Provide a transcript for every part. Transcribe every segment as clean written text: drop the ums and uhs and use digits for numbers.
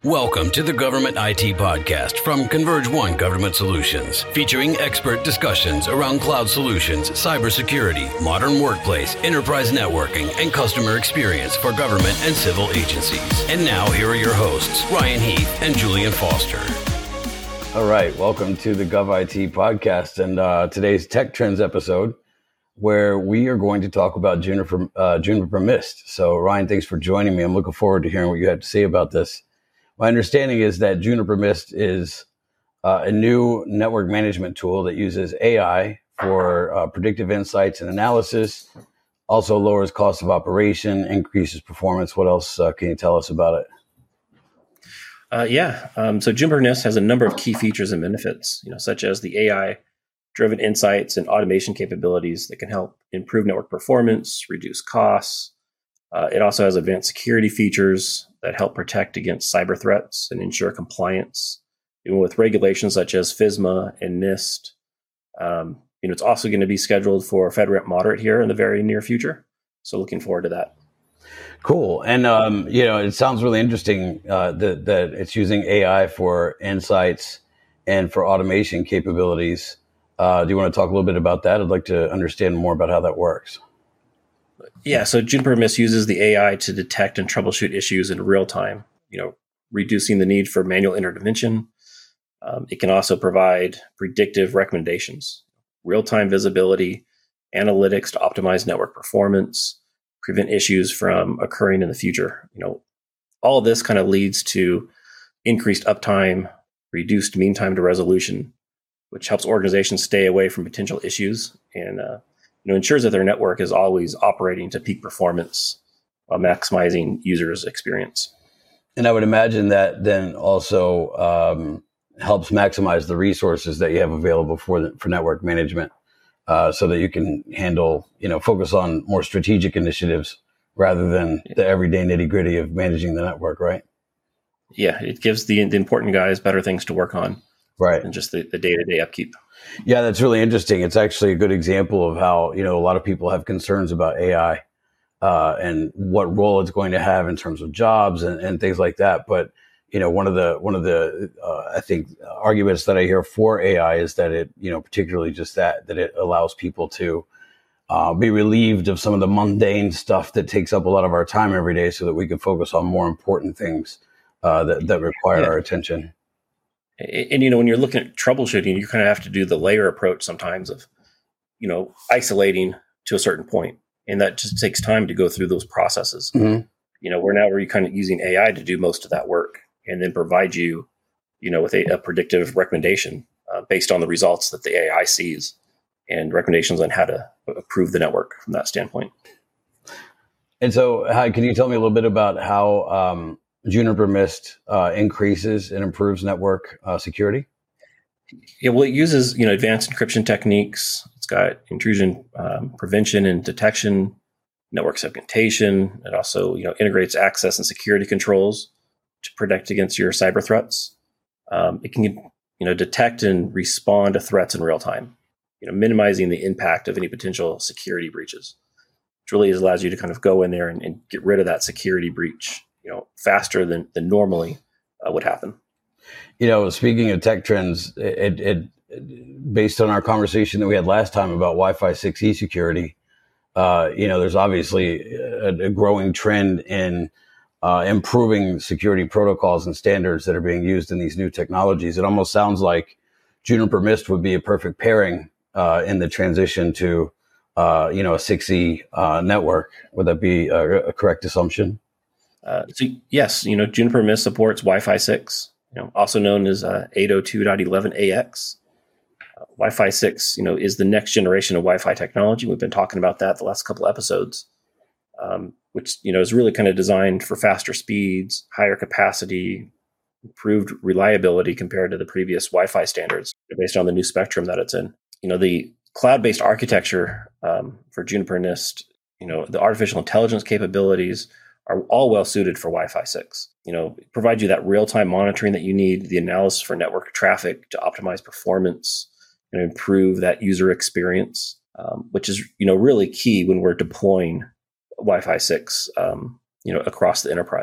Welcome to the Government IT Podcast from Converge One Government Solutions, featuring expert discussions around cloud solutions, cybersecurity, modern workplace, enterprise networking, and customer experience for government and civil agencies. And now, here are your hosts, Ryan Heath and Julian Foster. All right, welcome to the Gov IT Podcast and today's Tech Trends episode, where we are going to talk about Juniper Mist. So, Ryan, thanks for joining me. I'm looking forward to hearing what you have to say about this. My understanding is that Juniper Mist is a new network management tool that uses AI for predictive insights and analysis, also lowers cost of operation, increases performance. What else can you tell us about it? So Juniper Mist has a number of key features and benefits, such as the AI-driven insights and automation capabilities that can help improve network performance, reduce costs. It also has advanced security features that help protect against cyber threats and ensure compliance, even with regulations such as FISMA and NIST. It's also going to be scheduled for FedRAMP Moderate here in the very near future. So looking forward to that. Cool. And, it sounds really interesting that it's using AI for insights and for automation capabilities. Do you want to talk a little bit about that? I'd like to understand more about how that works. Yeah, so Juniper Mist uses the AI to detect and troubleshoot issues in real time, reducing the need for manual intervention. It can also provide predictive recommendations, real-time visibility, analytics to optimize network performance, prevent issues from occurring in the future. All of this kind of leads to increased uptime, reduced mean time to resolution, which helps organizations stay away from potential issues and ensures that their network is always operating to peak performance while maximizing users' experience. And I would imagine that then also helps maximize the resources that you have available for network management, so that you can handle, focus on more strategic initiatives rather than the everyday nitty-gritty of managing the network, right? Yeah, it gives the important guys better things to work on. Right. And just the day-to-day upkeep. Yeah, that's really interesting. It's actually a good example of how, a lot of people have concerns about AI and what role it's going to have in terms of jobs and things like that. But, one of the I think arguments that I hear for AI is that it, particularly just that it allows people to be relieved of some of the mundane stuff that takes up a lot of our time every day so that we can focus on more important things that require our attention. And, when you're looking at troubleshooting, you kind of have to do the layer approach sometimes of, isolating to a certain point. And that just takes time to go through those processes. Mm-hmm. We're kind of using AI to do most of that work and then provide you, with a predictive recommendation based on the results that the AI sees and recommendations on how to improve the network from that standpoint. And so can you tell me a little bit about how Juniper Mist increases and improves network security? Yeah, well, it uses advanced encryption techniques. It's got intrusion prevention and detection, network segmentation. It also integrates access and security controls to protect against your cyber threats. It can detect and respond to threats in real time, minimizing the impact of any potential security breaches. Which really allows you to kind of go in there and get rid of that security breach faster than normally would happen. Speaking of tech trends, it based on our conversation that we had last time about Wi-Fi 6E security, there's obviously a growing trend in improving security protocols and standards that are being used in these new technologies. It almost sounds like Juniper Mist would be a perfect pairing in the transition to a 6E network. Would that be a correct assumption? So yes, Juniper Mist supports Wi-Fi 6, also known as 802.11ax. Wi-Fi 6, is the next generation of Wi-Fi technology. We've been talking about that the last couple episodes, which, is really kind of designed for faster speeds, higher capacity, improved reliability compared to the previous Wi-Fi standards based on the new spectrum that it's in. The cloud-based architecture for Juniper Mist, the artificial intelligence capabilities are all well suited for Wi-Fi 6. Provide you that real-time monitoring that you need, the analysis for network traffic to optimize performance and improve that user experience, which is really key when we're deploying Wi-Fi 6 across the enterprise.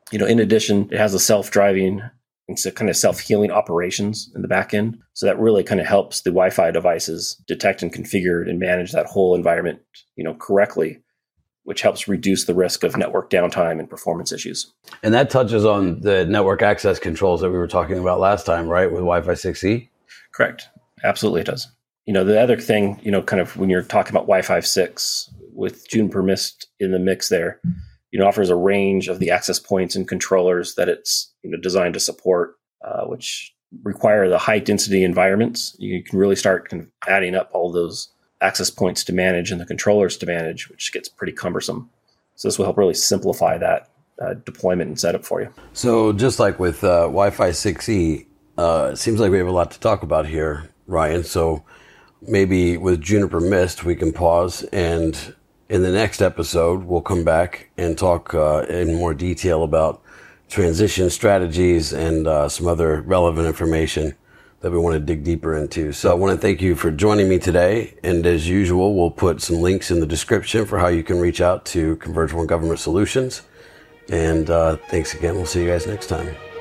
In addition, it has a self-driving and so kind of self-healing operations in the back end. So that really kind of helps the Wi-Fi devices detect and configure and manage that whole environment, correctly, which helps reduce the risk of network downtime and performance issues. And that touches on the network access controls that we were talking about last time, right, with Wi-Fi 6E? Correct. Absolutely it does. The other thing, kind of when you're talking about Wi-Fi 6 with Juniper Mist in the mix there, offers a range of the access points and controllers that it's designed to support, which require the high density environments. You can really start kind of adding up all those access points to manage and the controllers to manage, which gets pretty cumbersome. So this will help really simplify that deployment and setup for you. So just like with Wi-Fi 6E, it seems like we have a lot to talk about here, Ryan. So maybe with Juniper Mist, we can pause, and in the next episode, we'll come back and talk in more detail about transition strategies and some other relevant information that we want to dig deeper into. So I want to thank you for joining me today. And as usual, we'll put some links in the description for how you can reach out to Converge One Government Solutions. And thanks again. We'll see you guys next time.